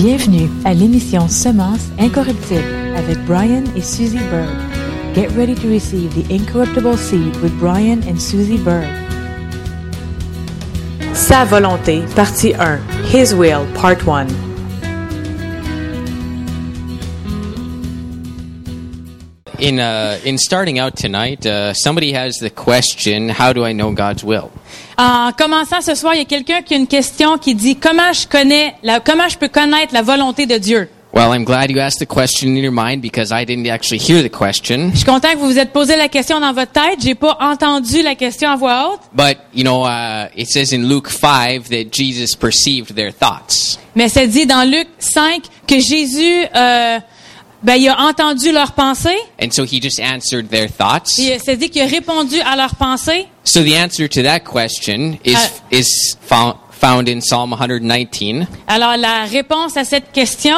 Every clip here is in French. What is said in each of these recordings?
Bienvenue à l'émission Semences incorruptibles avec Brian et Susie Bird. Get ready to receive the incorruptible seed with Brian and Susie Bird. Sa volonté, partie 1. His will, part 1. In starting out tonight, somebody has the question, how do I know God's will? En commençant ce soir, il y a quelqu'un qui a une question qui dit comment je peux connaître la volonté de Dieu? Well, I'm glad you asked the question in your mind because I didn't actually hear the question. Je suis content que vous vous êtes posé la question dans votre tête. J'ai pas entendu la question à voix haute. But, it says in Luke 5 that Jesus perceived their thoughts. Mais c'est dit dans Luc 5 que Jésus il a entendu leurs pensées. And so he just answered their thoughts. Et c'est dit qu'il a répondu à leurs pensées. So the answer to that question is found in Psalm 119. Alors la réponse à cette question,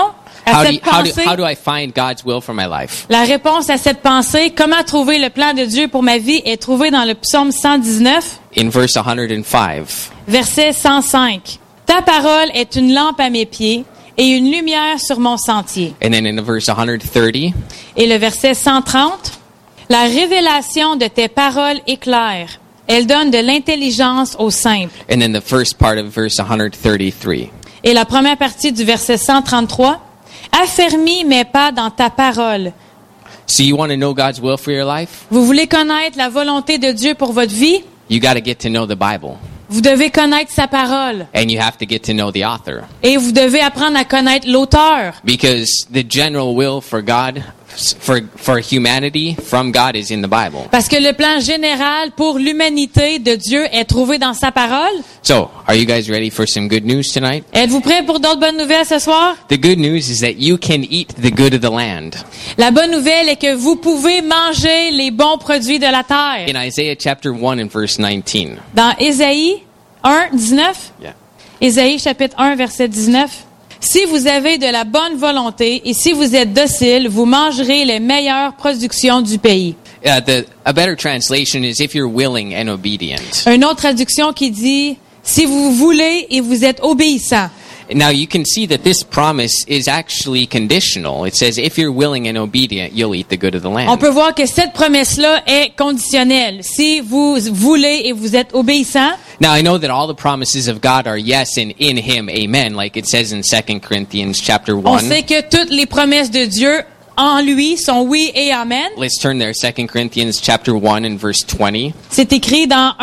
how do I find God's will for my life? La réponse à cette pensée, comment trouver le plan de Dieu pour ma vie, est trouvée dans le psaume 119. In verse 105. Verset 105. Ta parole est une lampe à mes pieds et une lumière sur mon sentier. And then in verse 130. Et le verset 130. La révélation de tes paroles est claire. Elle donne de l'intelligence aux simples. And then the first part of verse 133. Et la première partie du verset 133. Affermis mes pas dans ta parole. So you want to know God's will for your life? Vous voulez connaître la volonté de Dieu pour votre vie? You got to get to know the Bible. Vous devez connaître sa parole. And you have to get to know the author. Et vous devez apprendre à connaître l'auteur. Because the general will for God, for humanity from God is in the Bible. Parce que le plan général pour l'humanité de Dieu est trouvé dans sa parole. So, are you guys ready for some good news tonight? Êtes-vous prêts pour d'autres bonnes nouvelles ce soir? The good news is that you can eat the good of the land. La bonne nouvelle est que vous pouvez manger les bons produits de la terre. In Isaiah chapter 1 and verse 19. Dans Ésaïe 1, 19. Yeah. Ésaïe chapitre 1, verset 19. Si vous avez de la bonne volonté et si vous êtes docile, vous mangerez les meilleures productions du pays. A better translation is if you're willing and obedient. Une autre traduction qui dit si vous voulez et vous êtes obéissant. Now you can see that this promise is actually conditional. It says if you're willing and obedient, you'll eat the good of the land. On peut voir que cette promesse-là est conditionnelle. Si vous voulez et vous êtes obéissant. Now I know that all the promises of God are yes and in him, amen, like it says in 2 Corinthians chapter 1. On sait que toutes les promesses de Dieu en lui sont oui et amen. Let's turn there, 2 Corinthians chapter 1 and verse 20. C'est écrit dans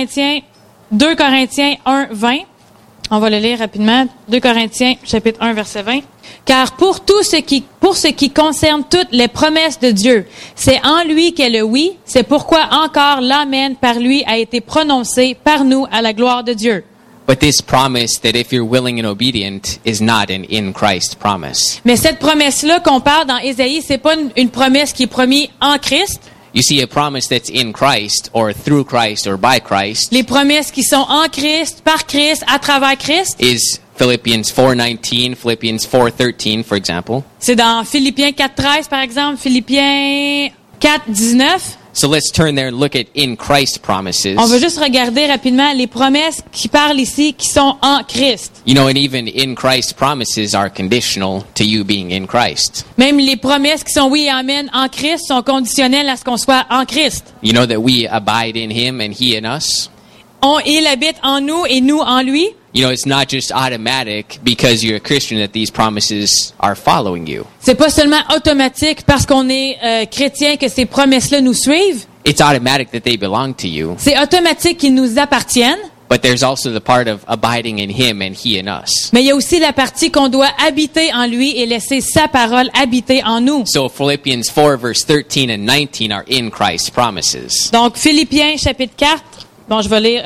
2 Corinthiens 1, 20. On va le lire rapidement. 2 Corinthiens, chapitre 1, verset 20. Car pour ce qui concerne toutes les promesses de Dieu, c'est en lui qu'est le oui. C'est pourquoi encore l'amen par lui a été prononcé par nous à la gloire de Dieu. But this promise that if you're willing and obedient is not an in Christ promise. Mais cette promesse-là qu'on parle dans Ésaïe, c'est pas une promesse qui est promise en Christ. You see, a promise that's in Christ or through Christ or by Christ. Les promesses qui sont en Christ, par Christ, à travers Christ. Is Philippians 4:19, Philippians 4:13, for example. C'est dans Philippiens 4:13 par exemple, Philippiens 4:19. So let's turn there and look at in Christ promises. On va juste regarder rapidement les promesses qui parlent ici qui sont en Christ. You know, and even in Christ promises are conditional to you being in Christ. Même les promesses qui sont oui et amen en Christ sont conditionnelles à ce qu'on soit en Christ. You know that we abide in him and he in us. Il habite en nous et nous en lui. You know, it's not just automatic because you're a Christian that these promises are following you. C'est pas seulement automatique parce qu'on est chrétien que ces promesses-là nous suivent. It's automatic that they belong to you. C'est automatique qu'ils nous appartiennent. But there's also the part of abiding in him and he in us. Mais il y a aussi la partie qu'on doit habiter en lui et laisser sa parole habiter en nous. So Philippians 4 verse 13 and 19 are in Christ promises. Donc Philippiens chapitre 4, bon je vais lire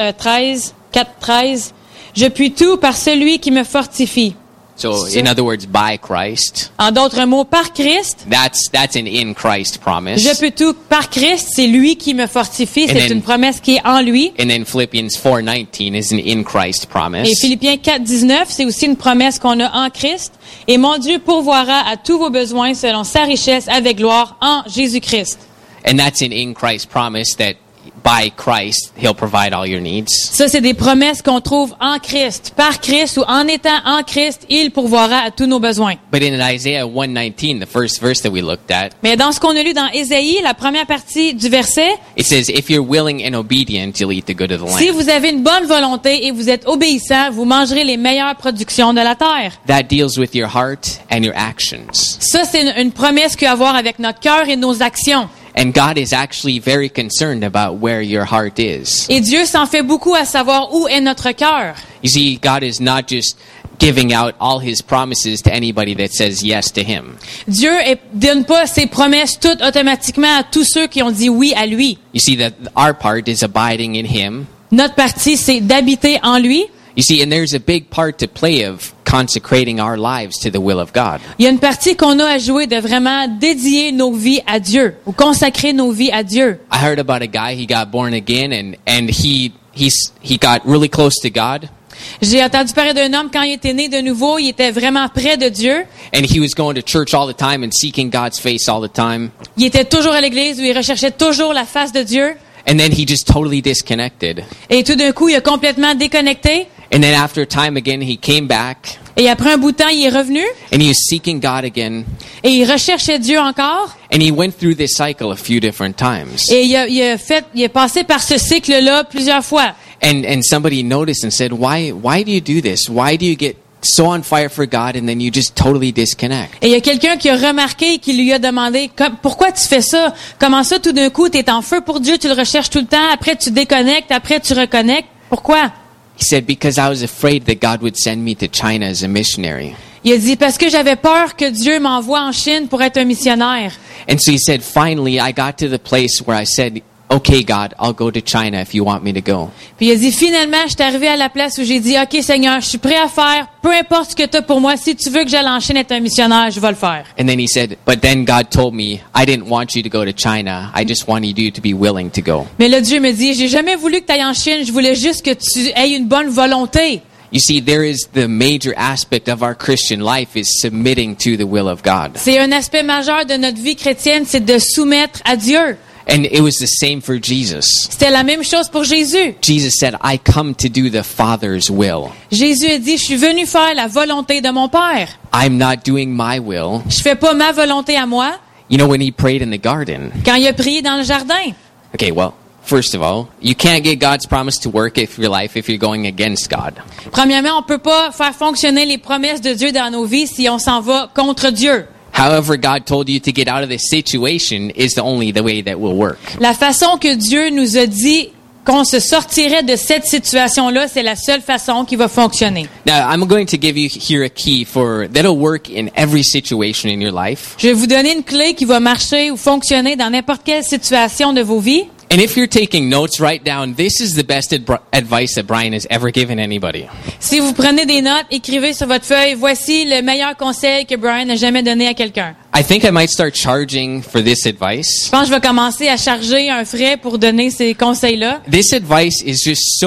4:13. Je puis tout par celui qui me fortifie. So in other words, by Christ. En d'autres mots, par Christ. That's an in Christ promise. Je peux tout par Christ, c'est lui qui me fortifie, c'est une promesse qui est en lui. And then Philippians 4:19 is an in Christ promise. Et Philippiens 4:19, c'est aussi une promesse qu'on a en Christ. Et mon Dieu pourvoira à tous vos besoins selon sa richesse avec gloire en Jésus-Christ. And that's an in Christ promise that by Christ, He'll provide all your needs. Ça, c'est des promesses qu'on trouve en Christ. Par Christ ou en étant en Christ, il pourvoira à tous nos besoins. But in Isaiah 1:19, the first verse that we looked at, Mais dans ce qu'on a lu dans Ésaïe, la première partie du verset, it says, "If you're willing and obedient, you'll eat the good of the si land." vous avez une bonne volonté et vous êtes obéissant, vous mangerez les meilleures productions de la terre. That deals with your heart and your actions. Ça, c'est une promesse qu'il y a à voir avec notre cœur et nos actions. And God is actually very concerned about where your heart is. Et Dieu s'en fait beaucoup à savoir où est notre cœur. You see, God is not just giving out all His promises to anybody that says yes to Him. Dieu donne pas ses promesses toutes automatiquement à tous ceux qui ont dit oui à lui. You see that our part is abiding in Him. Notre partie, c'est d'habiter en lui. You see, and there's a big part to play of consecrating our lives to the will of God. Il y a une partie qu'on a à jouer de vraiment dédier nos vies à Dieu ou consacrer nos vies à Dieu. I heard about a guy, he got born again and he got really close to God. J'ai entendu parler d'un homme quand il était né de nouveau, il était vraiment près de Dieu. And he was going to church all the time and seeking God's face all the time. Il était toujours à l'église où il recherchait toujours la face de Dieu. And then he just totally disconnected. Et tout d'un coup, il a complètement déconnecté. And then after a time again, he came back. Et après un bout de temps, il est revenu. And he was seeking God again. Et il recherchait Dieu encore. And he went through this cycle a few different times. Et il est passé par ce cycle-là plusieurs fois. And somebody noticed and said, why do you do this? Why do you get so on fire for God and then you just totally disconnect? Et il y a quelqu'un qui a remarqué et qui lui a demandé, pourquoi tu fais ça? Comment ça, tout d'un coup, tu es en feu pour Dieu, tu le recherches tout le temps, après tu déconnectes, après tu reconnectes. Pourquoi? He said, because I was afraid that God would send me to China as a missionary. Il a dit, parce que j'avais peur que Dieu m'envoie en Chine pour être un missionnaire. And so he said, finally, I got to the place where I said, okay, God, I'll go to China if you want me to go. Puis il a dit, finalement, je suis arrivé à la place où j'ai dit, OK, Seigneur, je suis prêt à faire, peu importe ce que tu as pour moi, si tu veux que j'aille en Chine être un missionnaire, je vais le faire. And then he said, but then God told me, I didn't want you to go to China. I just wanted you to be willing to go. Mais là, Dieu me dit, j'ai jamais voulu que tu ailles en Chine, je voulais juste que tu aies une bonne volonté. You see, there is the major aspect of our Christian life is submitting to the will of God. C'est un aspect majeur de notre vie chrétienne, c'est de soumettre à Dieu. And it was the same for Jesus. C'était la même chose pour Jésus. Jesus said, I come to do the Father's will. Jésus a dit, je suis venu faire la volonté de mon Père. I'm not doing my will. Je fais pas ma volonté à moi. You know, when he prayed in the garden. Quand il a prié dans le jardin. Okay, well, first of all, you can't get God's promise to work in your life if you're going against God. Premièrement, on peut pas faire fonctionner les promesses de Dieu dans nos vies si on s'en va contre Dieu. However God told you to get out of this situation is the way that will work. La façon que Dieu nous a dit qu'on se sortirait de cette situation-là, c'est la seule façon qui va fonctionner. Now, I'm going to give you here a key that'll work in every situation in your life. Je vais vous donner une clé qui va marcher ou fonctionner dans n'importe quelle situation de vos vies. And if you're taking notes, write down, this is the best advice that Brian has ever given anybody. Si vous prenez des notes, écrivez sur votre feuille, voici le meilleur conseil que Brian n'a jamais donné à quelqu'un. I think I might start charging for this Je advice. pense que je vais commencer à charger un frais pour donner ces conseils-là. This advice is just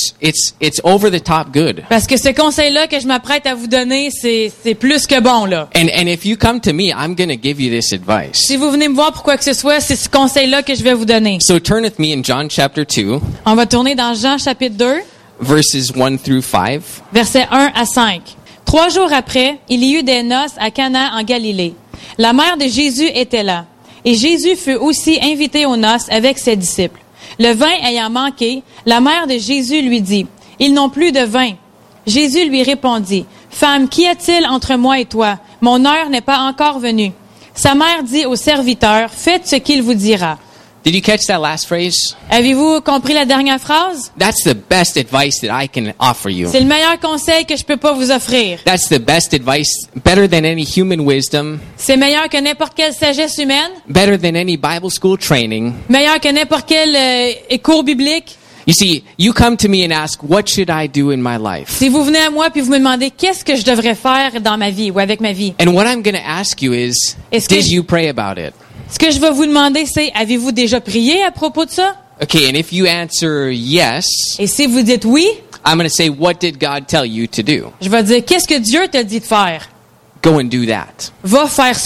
it's over the top good. Parce que ce conseil-là que je m'apprête à vous donner, c'est plus que bon, là. And if you come to me, I'm going to give you this advice. Si vous venez me voir pour quoi que ce soit, c'est ce conseil-là que je vais vous donner. So turn with me in John chapter 2, On va tourner dans Jean chapitre 2, verses 1 through 5. versets 1 à 5. 3 jours après, il y eut des noces à Cana en Galilée. La mère de Jésus était là. Et Jésus fut aussi invité aux noces avec ses disciples. Le vin ayant manqué, la mère de Jésus lui dit, « Ils n'ont plus de vin. » Jésus lui répondit, « Femme, qu'y a-t-il entre moi et toi? Mon heure n'est pas encore venue. » Sa mère dit au serviteur, « Faites ce qu'il vous dira. » Did you catch that last phrase? Avez-vous compris la dernière phrase? That's the best advice that I can offer you. C'est le meilleur conseil que je peux pas vous offrir. That's the best advice, better than any human wisdom, C'est meilleur que n'importe quelle sagesse humaine, better than any Bible school training. meilleur que n'importe quel cours biblique. You see, you come to me and ask, what should I do in my life? Si vous venez à moi puis vous me demandez qu'est-ce que je devrais faire dans ma vie ou avec ma vie, And what I'm going to ask you is, Est-ce que did je- you pray about it? ce que je vais vous demander, c'est avez-vous déjà prié à propos de ça? Okay, and if you answer yes, Et si vous dites oui, I'm going to say, what did God tell you to do? je vais dire qu'est-ce que Dieu t'a dit de faire? Go and do that. Va faire ça.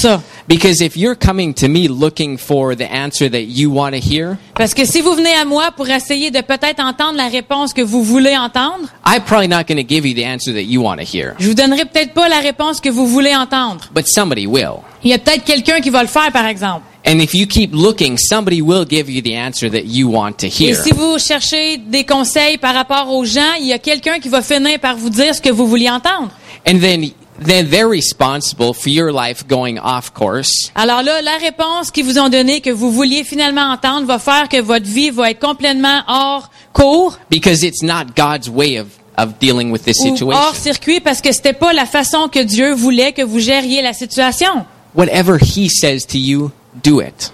Because if you're coming to me looking for the answer that you want to hear, Parce que si vous venez à moi pour essayer de peut-être entendre la réponse que vous voulez entendre, I'm probably not going to give you the answer that you want to hear. je vous donnerai peut-être pas la réponse que vous voulez entendre. But somebody will. Il y a peut-être quelqu'un qui va le faire, par exemple. And if you keep looking, somebody will give you the answer that you want to Et hear. si vous cherchez des conseils par rapport aux gens, il y a quelqu'un qui va finir par vous dire ce que vous vouliez entendre. And then they're responsible for your life going off course. Alors là, la réponse qu'ils vous ont donnée, que vous vouliez finalement entendre, va faire que votre vie va être complètement hors cours Because it's not God's way of dealing with this ou hors situation. circuit parce que c'était pas la façon que Dieu voulait que vous gériez la situation. Whatever He says to you, do it.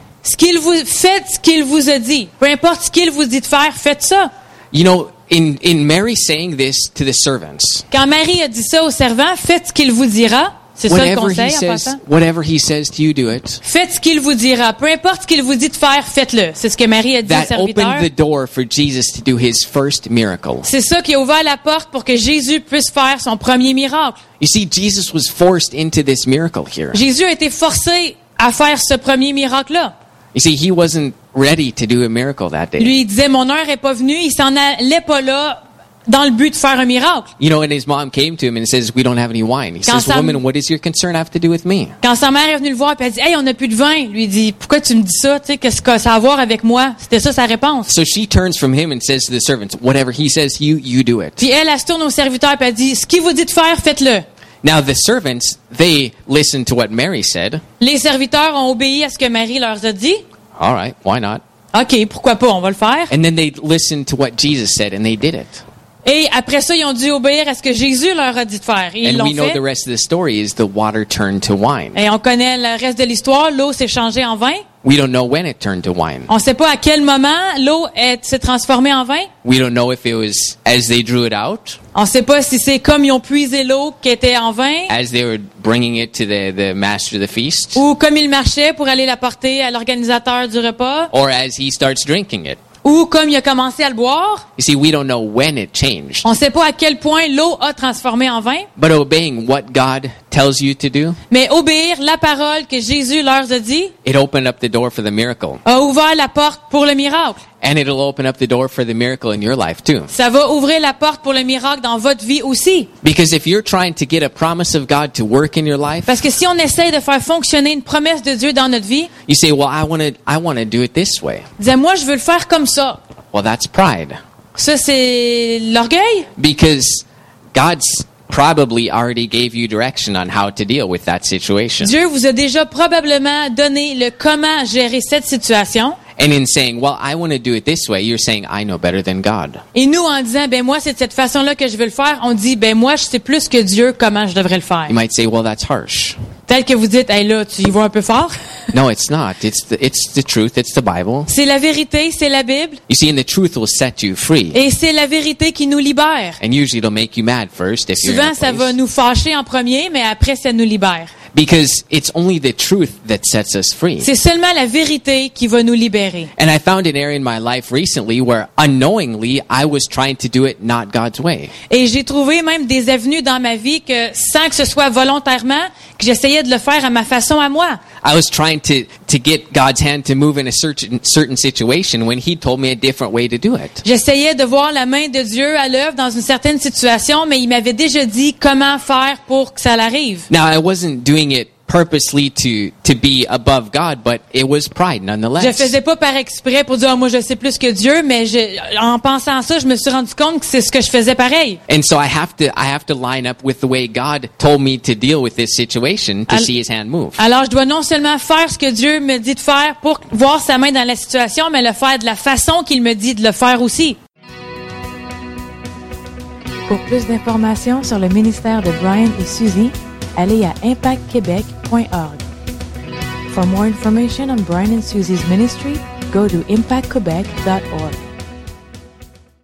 Faites ce qu'il vous a dit. Peu importe ce qu'il vous dit de faire, faites ça. You know, in Mary saying this to the servants, Quand Marie a dit ça aux servants, faites ce qu'il vous dira. C'est ça le conseil en passant. whatever He says to you, do it. Faites ce qu'il vous dira. Peu importe ce qu'il vous dit de faire, faites-le. C'est ce que Marie a dit aux That serviteurs. opened the door for Jesus to do His first miracle. C'est ça qui a ouvert la porte pour que Jésus puisse faire son premier miracle. You see, Jesus was forced into this miracle here. Jésus a été forcé à faire ce premier miracle-là. You see, He wasn't ready to do a miracle that day. Lui, il disait, mon heure est pas venue. Il s'en allait pas là dans le but de faire un miracle. You know, and his mom came to him and says, "We don't have any wine." He Quand says, sa- "Woman, what does your concern have to do with me?" Quand sa mère est venue le voir, puis elle dit, hey, on n'a plus de vin. Lui, il dit, pourquoi tu me dis ça? Tu sais, qu'est-ce que ça a à voir avec moi? C'était ça sa réponse. So she turns from him and says to the servants, "Whatever he says to you, you do it." Puis elle se tourne au serviteur, puis elle dit, ce qu'il vous dit de faire, faites-le. Now the servants, they listened to what Mary said. Les serviteurs ont obéi à ce que Marie leur a dit. All right, why not? OK, pourquoi pas, on va le faire. And then they listened to what Jesus said and they did it. Et après ça, ils ont dû obéir à ce que Jésus leur a dit de faire. Et ils And l'ont we know fait. the rest of the story is the water turned to wine. Et on connaît le reste de l'histoire. L'eau s'est changée en vin. We don't know when it turned to wine. On ne sait pas à quel moment l'eau s'est transformée en vin. We don't know if it was as they drew it out, On ne sait pas si c'est comme ils ont puisé l'eau qui était en vin as they were bringing it to the master of the feast, ou comme ils marchaient pour aller la porter à l'organisateur du repas or as he starts drinking it. ou comme il a commencé à le boire. You see, we don't know when it changed. On ne sait pas à quel point l'eau a transformé en vin. But obeying what God tells you to do, Mais obéir la parole que Jésus leur a dit it opened up the door for the miracle. a ouvert la porte pour le miracle. And it'll open up the door for the miracle in your life too. Ça va ouvrir la porte pour le miracle dans votre vie aussi. Because if you're trying to get a promise of God to work in your life, Parce que si on essaie de faire fonctionner une promesse de Dieu dans notre vie, you say, well, I want to do it this way. disait moi je veux le faire comme ça. Well, that's pride. Ça c'est l'orgueil. Because God's probably already gave you direction on how to deal with that situation. Dieu vous a déjà probablement donné le comment gérer cette situation. And in saying, well, I want to do it this way, you're saying, I know better than God. Et nous, en disant, ben moi, c'est de cette façon-là que je veux le faire, on dit, ben moi, je sais plus que Dieu comment je devrais le faire. You might say, well, that's harsh. Tel que vous dites, hey là, tu y vas un peu fort. No, it's not. It's the truth. It's the Bible. C'est la vérité, c'est la Bible. You see, and the truth will set you free. Et c'est la vérité qui nous libère. And usually it'll make you mad first if you're in Souvent, a ça va place. nous fâcher en premier, mais après, ça nous libère. Because it's only the truth that sets us free. C'est seulement la vérité qui va nous libérer. And I found an area in my life recently where unknowingly I was trying to do it not God's way. Et j'ai trouvé même des avenues dans ma vie que, sans que ce soit volontairement, que j'essayais de le faire à ma façon à moi. I was trying to get God's hand to move in a certain situation when He told me a different way to do it. J'essayais de voir la main de Dieu à l'œuvre dans une certaine situation, mais il m'avait déjà dit comment faire pour que ça l'arrive. Now, I wasn't doing it purposely to be above God, but it was pride nonetheless. Je faisais pas par exprès pour dire moi je sais plus que Dieu, mais en pensant à ça, je me suis rendu compte que c'est ce que je faisais pareil. And so I have to line up with the way God told me to deal with this situation to see His hand move. Alors je dois non seulement faire ce que Dieu me dit de faire pour voir sa main dans la situation, mais le faire de la façon qu'il me dit de le faire aussi. Pour plus d'informations sur le ministère de Brian et Suzy, allez à impactquebec.org. For more information on Brian and Suzy's ministry, go to impactquebec.org.